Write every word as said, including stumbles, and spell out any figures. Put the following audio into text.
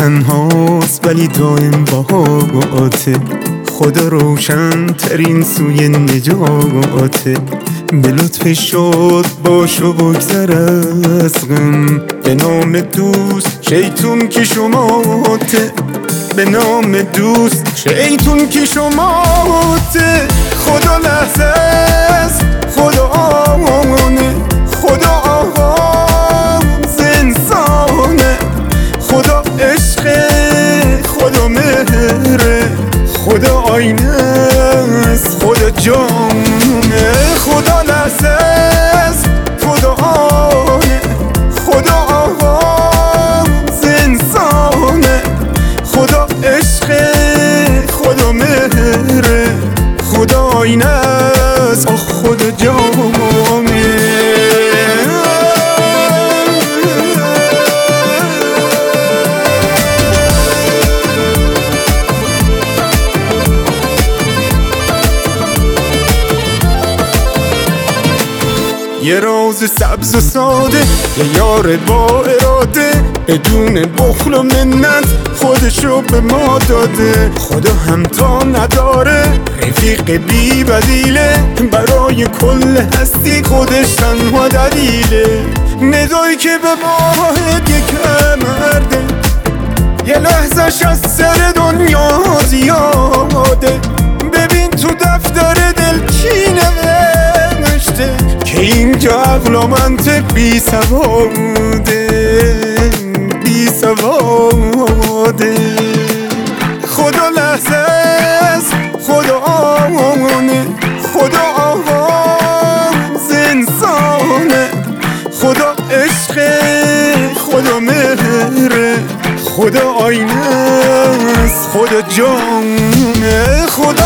تنهاست ولی دائم باهاته، خدا روشن ترین سوی نجاته. به لطفش شد باش و بگذر از غم، به نام دوست شیطون که شماته، به نام دوست شیطون که شماته. خدا لحظه است، خدا آمانه، خدا آغاز انسانه، خدا عشقه، خدا مهره، خدا آینه است، خدا جانه. خدا لحظه است، خدا آنه، خدا آغاز انسانه، خدا عشقه، خدا مهره، خدا آینه است، خدا جانه. یه راز سبز و ساده، یه یار با اراده، بدون بخل و منت خودشو به ما داده. خدا همتا نداره، رفیق بی بدیله، برای کل هستی خودش تنها دلیله. ندایی که به باید یک مرده، یه لحظش از سر دنیا زیاده. ببین تو دفتر دل کی نوشته که اینجا عقل و منطق بی سواده، بی سواده. خدا لحظه است، خدا آمانه، خدا آغاز انسانه، خدا عشقه، خدا مهره، خدا آینه است، خدا جانه. خدا